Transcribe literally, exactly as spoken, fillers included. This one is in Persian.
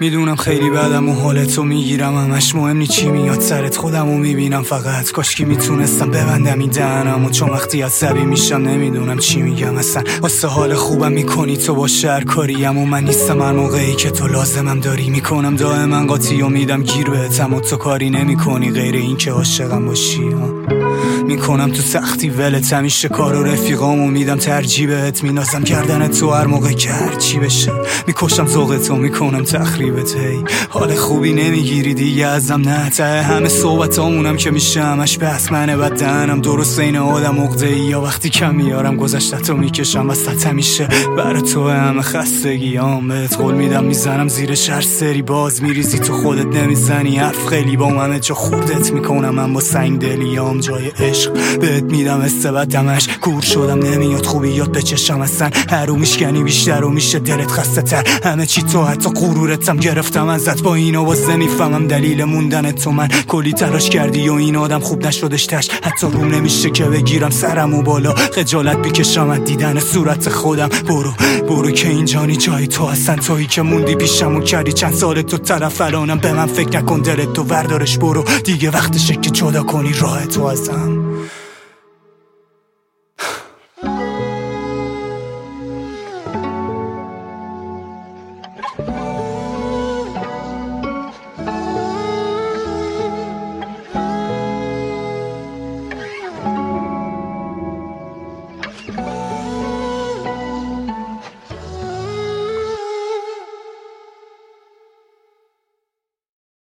میدونم خیلی بدم و حالتو میگیرم، همش مهم نی چی میاد سرت، خودمو میبینم فقط. کاش که میتونستم ببندم این دهنمو، چون وقتی عصبی میشم نمیدونم چی میگم اصلا. واسه حال خوبم میکنی تو با شهر کاریم و من نیستم هر موقعی که تو لازمم داری. میکنم دائما قاطی و میدم گیر بهتم و تو کاری نمیکنی غیر این که عاشقم باشی. میکنم تو سختی ولت، همیشه کار و رفیقامو میدم ترجیح بهت، مینازم گردن تو هر موقع که هر چی بشه، میکشم ذوقتو میکنم تخریبت. هی حال خوبی نمیگیری دیگه ازم، نه ته همه صحبتامونم که میشه همش بس منه بد دهنم، درست این آدم عقده ای یا وقتی کم میارم گذشتتو میکشم وسط، همیشه برا تو همه خستگیام، بهت قول میدم میزنم زیرش هر سری، باز میریزی تو خودت نمیزنی حرف، خیلی با همه جا خوردت میکنم من با سنگ دلیام، جای عشق بهت میدم استبدمش، کور شدم نمیاد خوبیات به چشم اصلا، هر رو میشکنی بیشتر و میشه دلت خسته تر، همه چی تو حتی غرورتم گرفتم ازت، با اینو واسه نمیفهمم دلیل موندن تو، من کلی تلاش کردی و این آدم خوب نشدش تش، حتی روم نمیشه که بگیرم سرمو بالا، خجالت بکشم از دیدن صورت خودم، برو برو که اینجانی جای تو هستن، تویی که موندی پیشم و کردی چند سال تو طرف، الانم به من فکر نکن دلت تو وردارش، برو دیگه وقتشه که جدا کنی راه تو ازم.